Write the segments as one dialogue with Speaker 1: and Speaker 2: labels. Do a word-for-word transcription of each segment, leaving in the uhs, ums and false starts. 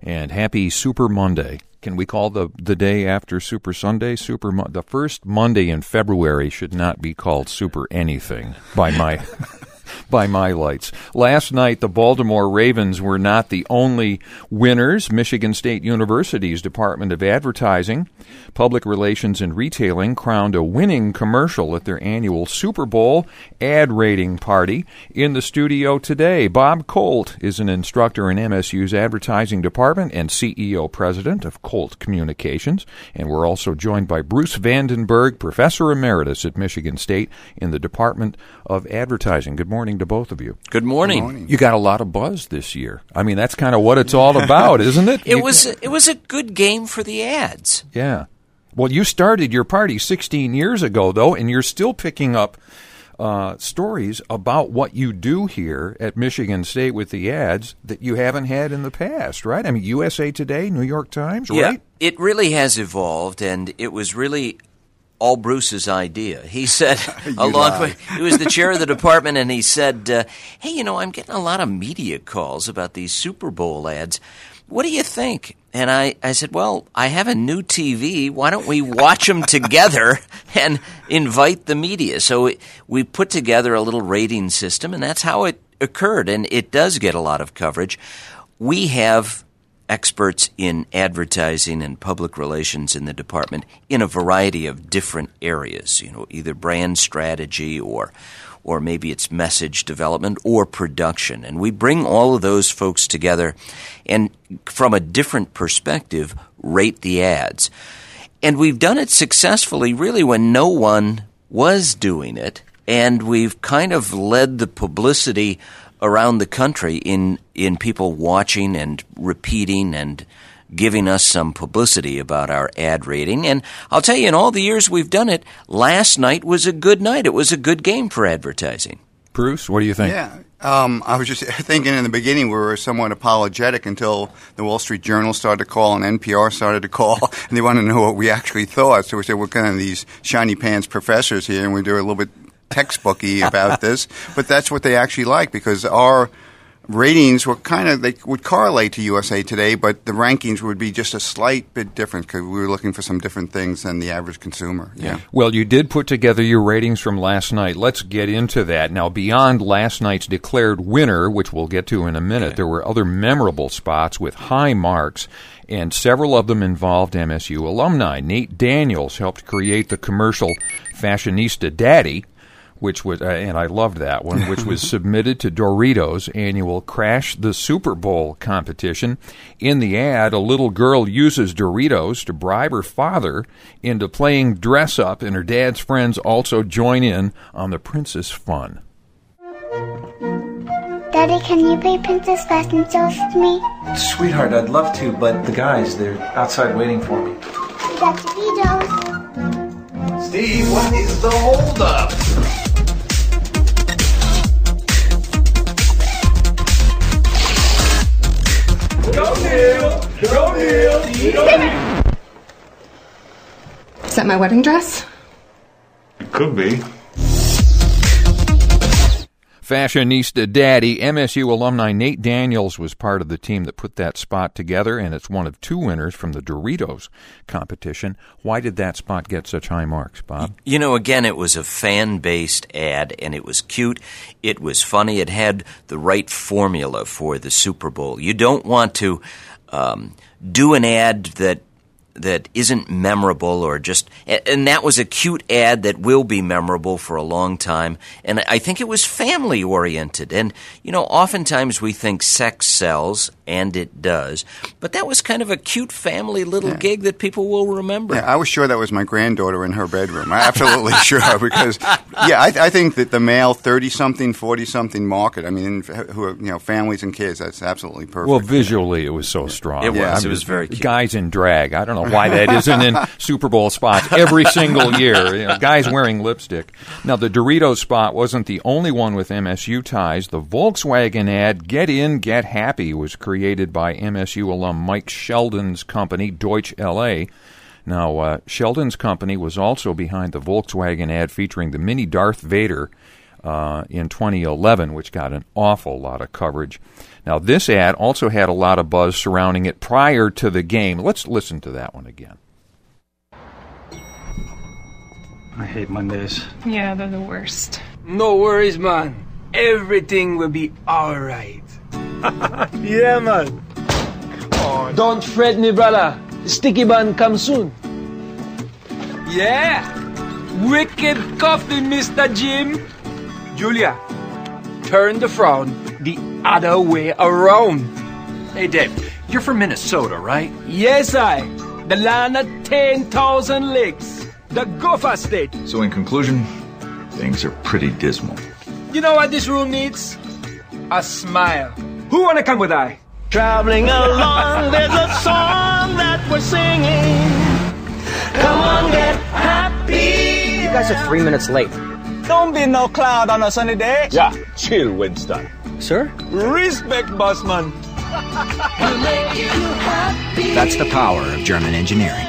Speaker 1: And happy Super Monday. Can we call the, the day after Super Sunday Super Mo- the first Monday in February should not be called Super anything by my by my lights. Last night, the Baltimore Ravens were not the only winners. Michigan State University's Department of Advertising, Public Relations and Retailing crowned a winning commercial at their annual Super Bowl ad rating party. In the studio today, Bob Colt is an instructor in M S U's advertising department and C E O president of Colt Communications. And we're also joined by Bruce Vandenberg, professor emeritus at Michigan State in the Department of Advertising. Good morning to both of you.
Speaker 2: Good morning.
Speaker 3: Good morning.
Speaker 1: You got a lot of buzz this year. I mean, that's kind of what it's all about, isn't it?
Speaker 2: It
Speaker 1: You-
Speaker 2: was it was a good game for the ads.
Speaker 1: Yeah. Well, you started your party sixteen years ago, though, and you're still picking up uh, stories about what you do here at Michigan State with the ads that you haven't had in the past, right? I mean, U S A Today, New York Times,
Speaker 2: Yeah,
Speaker 1: right?
Speaker 2: it really has evolved, and it was really all Bruce's idea. He said, along with, he was the chair of the department, and he said, uh, hey, you know, I'm getting a lot of media calls about these Super Bowl ads. What do you think? And I, I said, well, I have a new T V. Why don't we watch them together and invite the media? So it, we put together a little rating system, and that's how it occurred, and it does get a lot of coverage. We have experts in advertising and public relations in the department in a variety of different areas, you know, either brand strategy or or maybe it's message development or production. And we bring all of those folks together and from a different perspective rate the ads. And we've done it successfully really when no one was doing it, and we've kind of led the publicity around the country in, in people watching and repeating and giving us some publicity about our ad rating. And I'll tell you, in all the years we've done it, last night was a good night. It was a good game for advertising.
Speaker 1: Bruce, what do you think?
Speaker 3: Yeah. Um, I was just thinking in the beginning we were somewhat apologetic until the Wall Street Journal started to call and N P R started to call, and they wanted to know what we actually thought. So we said, we're kind of these shiny pants professors here, and we do a little bit textbooky about this, but that's what they actually like, because our ratings were kind of, they would correlate to U S A Today, but the rankings would be just a slight bit different because we were looking for some different things than the average consumer. Yeah.
Speaker 1: Well, you did put together your ratings from last night. Let's get into that. Now, beyond last night's declared winner, which we'll get to in a minute, okay, there were other memorable spots with high marks, and several of them involved M S U alumni. Nate Daniels helped create the commercial Fashionista Daddy, which was, uh, and I loved that one, which was submitted to Doritos' annual Crash the Super Bowl competition. In the ad, a little girl uses Doritos to bribe her father into playing dress up, and her dad's friends also join in on the princess fun.
Speaker 4: Daddy, can you play Princess Fashion Shows with me?
Speaker 5: Sweetheart, I'd love to, but the guys, they're outside waiting for me.
Speaker 4: We got Doritos.
Speaker 5: Steve, what is the holdup?
Speaker 6: Go Neil! Go Neil! Go Neil!
Speaker 7: Is that my wedding dress?
Speaker 6: It could be.
Speaker 1: Fashionista Daddy, M S U alumni Nate Daniels was part of the team that put that spot together, and it's one of two winners from the Doritos competition. Why did that spot get such high marks, Bob?
Speaker 2: You know, again, it was a fan-based ad, and it was cute. It was funny. It had the right formula for the Super Bowl. You don't want to um, do an ad that that isn't memorable or just – and that was a cute ad that will be memorable for a long time. And I think it was family-oriented. And, you know, oftentimes we think sex sells, and it does. But that was kind of a cute family little
Speaker 3: yeah.
Speaker 2: gig that people will remember.
Speaker 3: Yeah, I was sure that was my granddaughter in her bedroom. I'm absolutely sure because, yeah, I, I think that the male thirty-something, forty-something market, I mean, who are, you know, families and kids, that's absolutely perfect.
Speaker 1: Well, visually, it was so strong.
Speaker 2: It was.
Speaker 3: Yeah.
Speaker 2: It was very cute.
Speaker 1: Guys in drag. I don't know why that isn't in Super Bowl spots every single year. You know, guys wearing lipstick. Now, the Doritos spot wasn't the only one with M S U ties. The Volkswagen ad, Get In, Get Happy, was created by M S U alum Mike Sheldon's company, Deutsch L A. Now, uh, Sheldon's company was also behind the Volkswagen ad featuring the mini Darth Vader uh, in twenty eleven, which got an awful lot of coverage. Now, this ad also had a lot of buzz surrounding it prior to the game. Let's listen to that one again.
Speaker 5: I hate Mondays.
Speaker 7: Yeah, they're the worst.
Speaker 6: No worries, man. Everything will be alright.
Speaker 5: Yeah, man.
Speaker 6: Don't fret me, brother. Sticky bun come soon. Yeah. Wicked coffee, Mister Jim. Julia, turn the frown the other way around.
Speaker 8: Hey, Dave, you're from Minnesota, right?
Speaker 6: Yes, I. The land of ten thousand lakes. The Gopher State.
Speaker 9: So in conclusion, things are pretty dismal.
Speaker 6: You know what this room needs? A smile. Who wanna come with I? Traveling along, there's a song that we're singing. Come on, get happy.
Speaker 10: You guys are three minutes late.
Speaker 6: Don't be no cloud on a sunny day.
Speaker 11: Yeah, chill, Winston.
Speaker 10: Sir?
Speaker 6: Respect, bossman.
Speaker 10: That's the power of German engineering.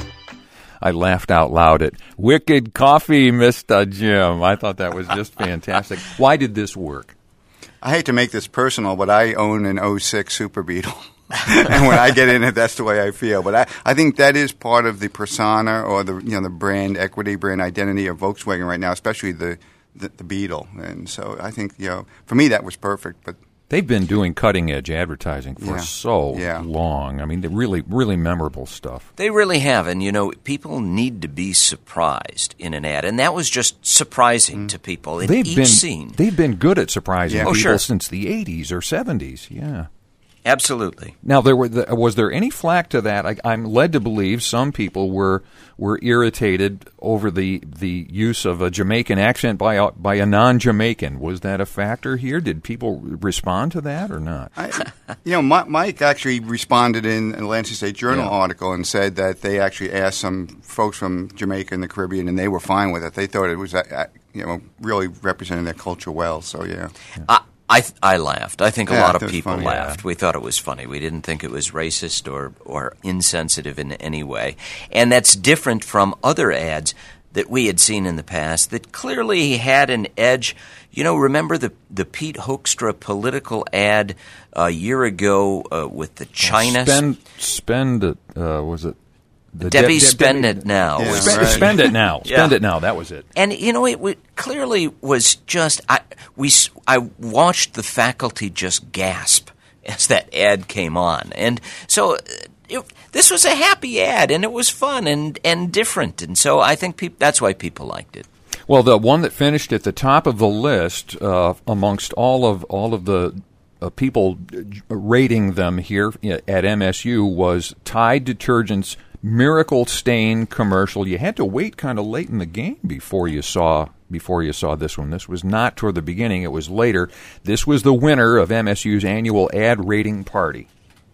Speaker 1: I laughed out loud at Wicked Coffee, Mister Jim. I thought that was just fantastic. Why did this work?
Speaker 3: I hate to make this personal, but I own an oh six Super Beetle. And when I get in it, that's the way I feel. But I, I think that is part of the persona or the you know the brand equity, brand identity of Volkswagen right now, especially the, the, the Beetle. And so I think, you know, for me that was perfect. But
Speaker 1: they've been doing cutting-edge advertising for
Speaker 3: yeah.
Speaker 1: so
Speaker 3: yeah.
Speaker 1: long. I mean, they're really, really memorable stuff.
Speaker 2: They really have. And, you know, people need to be surprised in an ad. And that was just surprising mm. to people in
Speaker 1: they've
Speaker 2: each
Speaker 1: been,
Speaker 2: scene.
Speaker 1: They've been good at surprising
Speaker 2: yeah.
Speaker 1: people
Speaker 2: oh, sure.
Speaker 1: since the eighties or seventies. Yeah.
Speaker 2: Absolutely.
Speaker 1: Now, there were the, was there any flack to that? I, I'm led to believe some people were were irritated over the the use of a Jamaican accent by a, by a non-Jamaican. Was that a factor here? Did people respond to that or not?
Speaker 3: I, you know, Mike actually responded in a Lansing State Journal
Speaker 1: yeah.
Speaker 3: article and said that they actually asked some folks from Jamaica and the Caribbean, and they were fine with it. They thought it was, uh, you know, really representing their culture well. So yeah.
Speaker 2: yeah. Uh, I th- I laughed. I think a
Speaker 3: yeah,
Speaker 2: lot of people
Speaker 3: funny,
Speaker 2: laughed.
Speaker 3: Yeah.
Speaker 2: We thought it was funny. We didn't think it was racist or, or insensitive in any way. And that's different from other ads that we had seen in the past that clearly had an edge. You know, remember the, the Pete Hoekstra political ad a year ago uh, with the China...
Speaker 1: Spend, spend it, uh, was it?
Speaker 2: The Debbie De- De-
Speaker 1: Debbie,
Speaker 2: Spend It Now.
Speaker 1: Yeah,
Speaker 2: was,
Speaker 1: right. Spend it now.
Speaker 2: yeah.
Speaker 1: Spend it now. That was it.
Speaker 2: And, you know, it, it clearly was just, I, we, I watched the faculty just gasp as that ad came on. And so it, this was a happy ad, and it was fun and, and different. And so I think peop- that's why people liked it.
Speaker 1: Well, the one that finished at the top of the list uh, amongst all of all of the uh, people rating them here at M S U was Tide Detergent's Miracle Stain commercial. You had to wait kind of late in the game before you saw before you saw this one. This was not toward the beginning. It was later. This was the winner of M S U's annual ad rating party.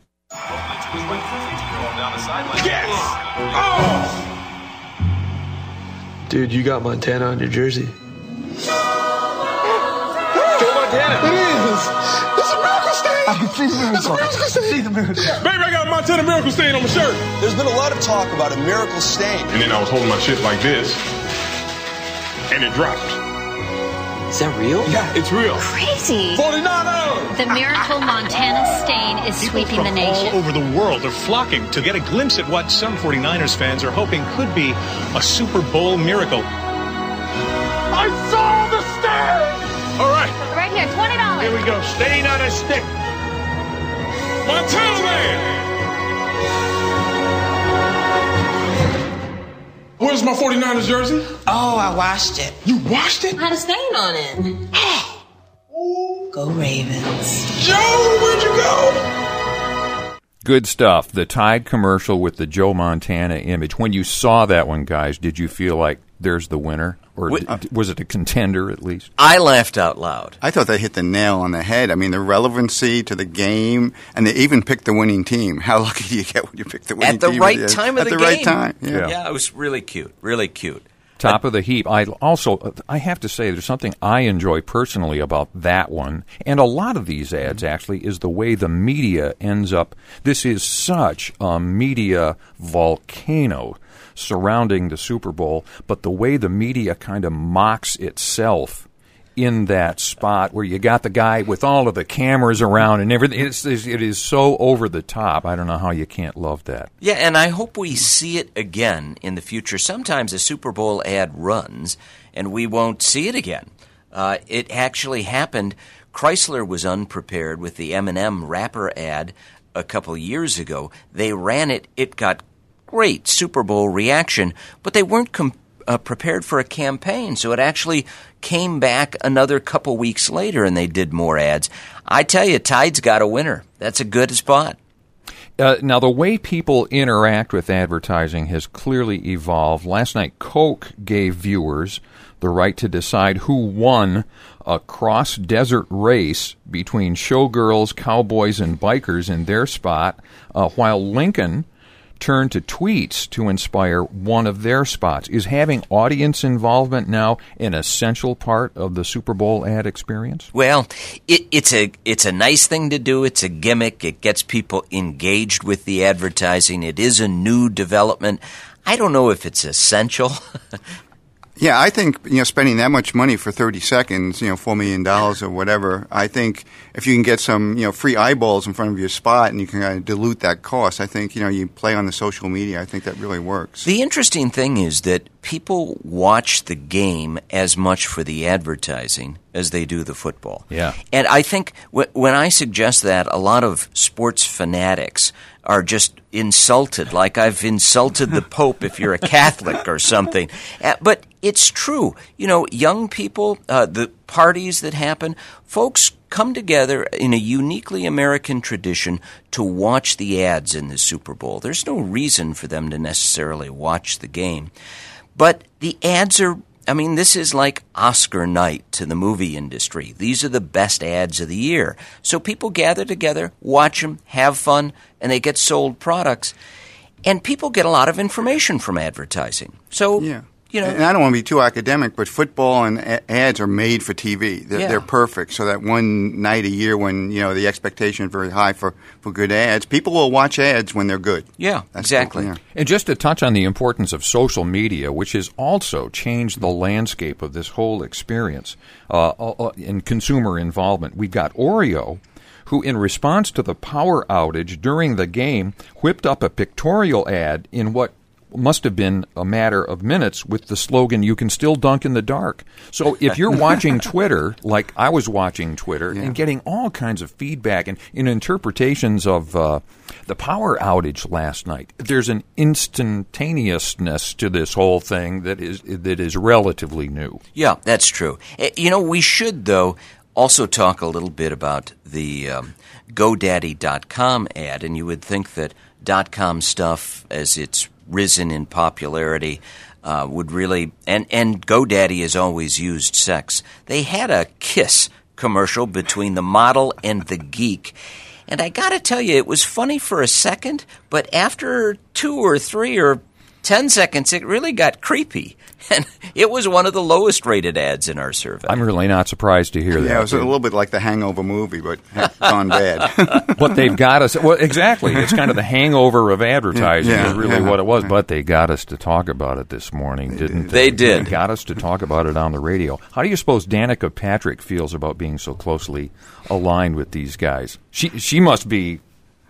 Speaker 6: Yes! Oh!
Speaker 12: Dude, you got Montana on your jersey.
Speaker 6: Joe Montana!
Speaker 12: It is! It's a miracle stain! I can see the miracle. It's a miracle stain! See the miracle.
Speaker 13: Baby, I got a Montana miracle stain on my shirt!
Speaker 14: There's been a lot of talk about a miracle stain.
Speaker 13: And then I was holding my shit like this, and it dropped.
Speaker 10: Is that real?
Speaker 13: Yeah, it's real.
Speaker 15: Crazy.
Speaker 13: forty-nine dollars!
Speaker 15: The Miracle Montana stain is
Speaker 16: People
Speaker 15: sweeping the nation.
Speaker 16: All over the world are flocking to get a glimpse at what some forty-niners fans are hoping could be a Super Bowl miracle.
Speaker 13: I saw the stain! All right.
Speaker 15: Right here, twenty dollars.
Speaker 13: Here we go. Stain on a stick. Montana man! Where's my forty-niners jersey?
Speaker 17: Oh, I washed it.
Speaker 13: You washed it?
Speaker 17: Had a stain on it. Go Ravens.
Speaker 13: Joe, where'd you go?
Speaker 1: Good stuff. The Tide commercial with the Joe Montana image. When you saw that one, guys, did you feel like there's the winner? Or
Speaker 3: What-
Speaker 1: d- was it a contender at least?
Speaker 2: I laughed out loud.
Speaker 3: I thought they hit the nail on the head. I mean, the relevancy to the game, and they even picked the winning team. How lucky do you get when you pick the winning
Speaker 2: At the
Speaker 3: team?
Speaker 2: right
Speaker 3: At
Speaker 2: time of
Speaker 3: At
Speaker 2: the
Speaker 3: the right
Speaker 2: game.
Speaker 3: time, yeah.
Speaker 2: Yeah, it was really cute. Really cute.
Speaker 1: Top of the heap. I also, I have to say, there's something I enjoy personally about that one, and a lot of these ads actually, is the way the media ends up. This is such a media volcano surrounding the Super Bowl, but the way the media kind of mocks itself in that spot where you got the guy with all of the cameras around and everything. It's, it is so over the top. I don't know how you can't love that.
Speaker 2: Yeah, and I hope we see it again in the future. Sometimes a Super Bowl ad runs, and we won't see it again. Uh, it actually happened. Chrysler was unprepared with the M and M wrapper ad a couple years ago. They ran it. It got great Super Bowl reaction, but they weren't com- uh, prepared for a campaign, so it actually came back another couple weeks later, and they did more ads. I tell you, Tide's got a winner. That's a good spot.
Speaker 1: Uh, now, the way people interact with advertising has clearly evolved. Last night, Coke gave viewers the right to decide who won a cross-desert race between showgirls, cowboys, and bikers in their spot, uh, while Lincoln turned to tweets to inspire one of their spots. Is having audience involvement now an essential part of the Super Bowl ad experience?
Speaker 2: Well, it, it's a it's a nice thing to do. It's a gimmick. It gets people engaged with the advertising. It is a new development. I don't know if it's essential.
Speaker 3: Yeah, I think, you know, spending that much money for thirty seconds, you know, four million dollars or whatever, I think if you can get some, you know, free eyeballs in front of your spot and you can kind of dilute that cost, I think, you know, you play on the social media, I think that really works.
Speaker 2: The interesting thing is that people watch the game as much for the advertising as they do the football.
Speaker 1: Yeah.
Speaker 2: And I think w- when I suggest that, a lot of sports fanatics are just insulted, like I've insulted the Pope if you're a Catholic or something. Uh, but it's true. You know, young people, uh, the parties that happen, folks come together in a uniquely American tradition to watch the ads in the Super Bowl. There's no reason for them to necessarily watch the game. But the ads are, I mean, this is like Oscar night to the movie industry. These are the best ads of the year. So people gather together, watch them, have fun, and they get sold products. And people get a lot of information from advertising. So,
Speaker 3: yeah.
Speaker 2: you know.
Speaker 3: And I don't want to be too academic, but football and a- ads are made for T V. They're,
Speaker 2: Yeah.
Speaker 3: they're perfect. So that one night a year when, you know, the expectation is very high for, for good ads, people will watch ads when they're good.
Speaker 2: Yeah,
Speaker 3: That's
Speaker 2: exactly.
Speaker 3: cool, yeah.
Speaker 1: And just to touch on the importance of social media, which has also changed the landscape of this whole experience uh, uh, in consumer involvement, we've got Oreo, who in response to the power outage during the game whipped up a pictorial ad in what must have been a matter of minutes with the slogan, "You can still dunk in the dark." So if you're watching Twitter, like I was watching Twitter, yeah. and getting all kinds of feedback and in interpretations of uh, the power outage last night, there's an instantaneousness to this whole thing that is that is relatively new.
Speaker 2: Yeah, that's true. You know, we should, though, also talk a little bit about the um, GoDaddy dot com ad, and you would think that .com stuff, as it's risen in popularity, uh, would really, and, and GoDaddy has always used sex. They had a kiss commercial between the model and the geek. And I got to tell you, it was funny for a second, but after two or three or ten seconds, it really got creepy. And it was one of the lowest rated ads in our survey.
Speaker 1: I'm really not surprised to hear
Speaker 3: yeah,
Speaker 1: that.
Speaker 3: it was a little bit like the Hangover movie, but gone bad.
Speaker 1: But they've got us, well, exactly. It's kind of the hangover of advertising
Speaker 3: yeah,
Speaker 1: is really
Speaker 3: yeah,
Speaker 1: what it was.
Speaker 3: yeah.
Speaker 1: But they got us to talk about it this morning, didn't
Speaker 2: they?
Speaker 1: They
Speaker 2: did.
Speaker 1: They got us to talk about it on the radio. How do you suppose Danica Patrick feels about being so closely aligned with these guys? She she must be...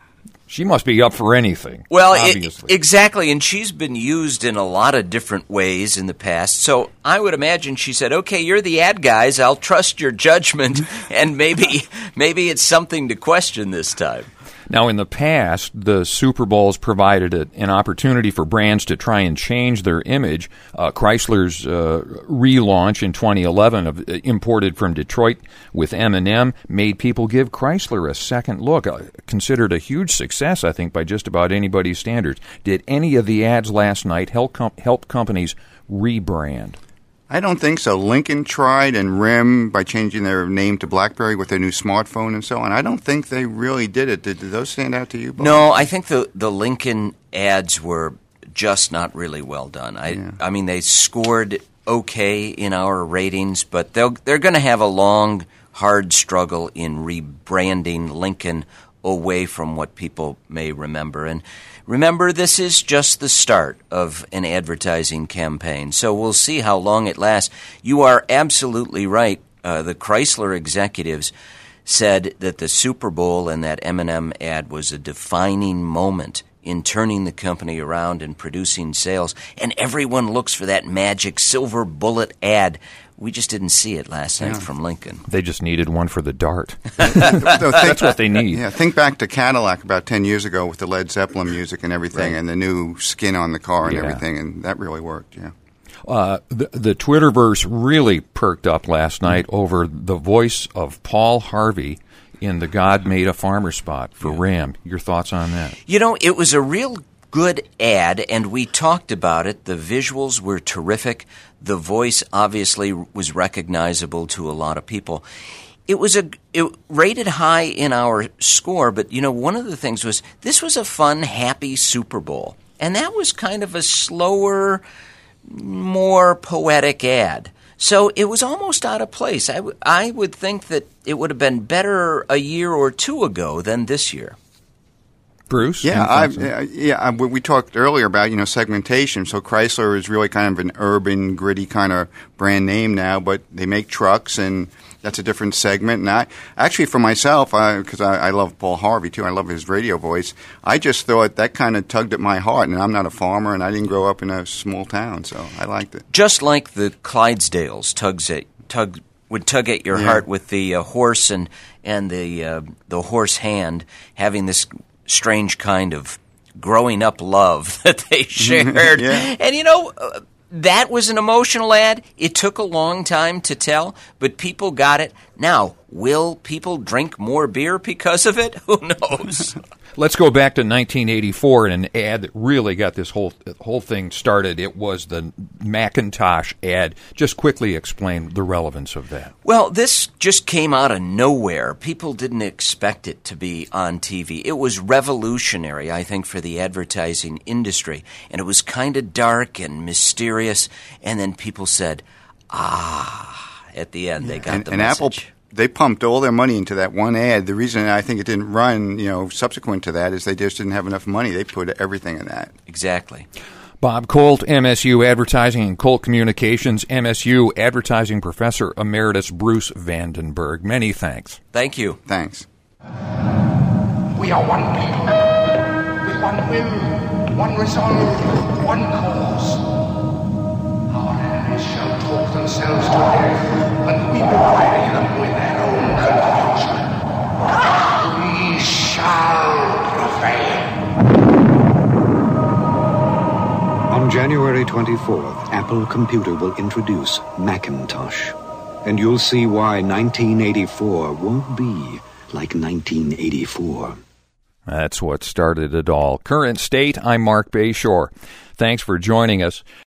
Speaker 1: She must be up for anything.
Speaker 2: Well,
Speaker 1: obviously.
Speaker 2: It, exactly, and she's been used in a lot of different ways in the past. So I would imagine she said, "Okay, you're the ad guys. I'll trust your judgment, and maybe maybe it's something to question this time."
Speaker 1: Now, in the past, the Super Bowls provided a, an opportunity for brands to try and change their image. Uh, Chrysler's uh, relaunch in twenty eleven, of, uh, imported from Detroit with M and M, made people give Chrysler a second look. Uh, considered a huge success, I think, by just about anybody's standards. Did any of the ads last night help, com- help companies rebrand?
Speaker 3: I don't think so. Lincoln tried, and R I M by changing their name to BlackBerry with their new smartphone and so on. I don't think they really did it. Did, did those stand out to you, Bob?
Speaker 2: No, I think the the Lincoln ads were just not really well done. I
Speaker 3: Yeah.
Speaker 2: I mean, they scored okay in our ratings, but they'll they're going to have a long, hard struggle in rebranding Lincoln away from what people may remember. And remember, this is just the start of an advertising campaign, so we'll see how long it lasts. You are absolutely right. Uh, the Chrysler executives said that the Super Bowl and that M and M ad was a defining moment in turning the company around and producing sales. And everyone looks for that magic silver bullet ad. We just didn't see it last night
Speaker 3: Yeah.
Speaker 2: from Lincoln.
Speaker 1: They just needed one for the dart. That's what they need.
Speaker 3: Yeah, think back to Cadillac about ten years ago with the Led Zeppelin music and everything,
Speaker 2: Right.
Speaker 3: and the new skin on the car and
Speaker 1: Yeah.
Speaker 3: everything, and that really worked, yeah.
Speaker 1: Uh, the, the Twitterverse really perked up last night over the voice of Paul Harvey in the God Made a Farmer spot for Ram. Your thoughts on that?
Speaker 2: You know, it was a real good ad, and we talked about it. The visuals were terrific. The voice obviously was recognizable to a lot of people. It was a it rated high in our score, but you know, one of the things was this was a fun, happy Super Bowl, and that was kind of a slower, more poetic ad. So it was almost out of place. I, w- I would think that it would have been better a year or two ago than this year.
Speaker 1: Bruce?
Speaker 3: Yeah,
Speaker 1: any
Speaker 3: I,
Speaker 1: thoughts on that?
Speaker 3: yeah, yeah. I- We talked earlier about, you know, segmentation. So Chrysler is really kind of an urban, gritty kind of brand name now, but they make trucks, and that's a different segment. And I actually, for myself, because I, I, I love Paul Harvey too, I love his radio voice. I just thought that kind of tugged at my heart, and I'm not a farmer, and I didn't grow up in a small town, so I liked it.
Speaker 2: Just like the Clydesdales tugs at tug would tug at your
Speaker 3: Yeah.
Speaker 2: heart with the uh, horse and and the uh, the horse hand having this strange kind of growing up love that they shared.
Speaker 3: Yeah.
Speaker 2: And you know, uh, that was an emotional ad. It took a long time to tell, but people got it. Now, will people drink more beer because of it? Who knows?
Speaker 1: Let's go back to nineteen eighty-four and an ad that really got this whole whole thing started. It was the Macintosh ad. Just quickly explain the relevance of that.
Speaker 2: Well, this just came out of nowhere. People didn't expect it to be on T V. It was revolutionary, I think, for the advertising industry. And it was kind of dark and mysterious. And then people said, ah, at the end. They got
Speaker 3: and,
Speaker 2: the
Speaker 3: and
Speaker 2: message.
Speaker 3: Apple, they pumped all their money into that one ad. The reason I think it didn't run, you know, subsequent to that is they just didn't have enough money. They put everything in that.
Speaker 2: Exactly.
Speaker 1: Bob Colt, M S U Advertising and Colt Communications, M S U Advertising Professor Emeritus Bruce Vandenberg. Many thanks.
Speaker 2: Thank you.
Speaker 3: Thanks.
Speaker 13: We are one people, with one will, one resolve, one cause. Our enemies shall talk themselves to death, and we will bury them with their own confusion. We shall prevail.
Speaker 7: On January twenty-fourth, Apple Computer will introduce Macintosh. And you'll see why nineteen eighty-four won't be like nineteen eighty-four.
Speaker 1: That's what started it all. Current State, I'm Mark Bayshore. Thanks for joining us.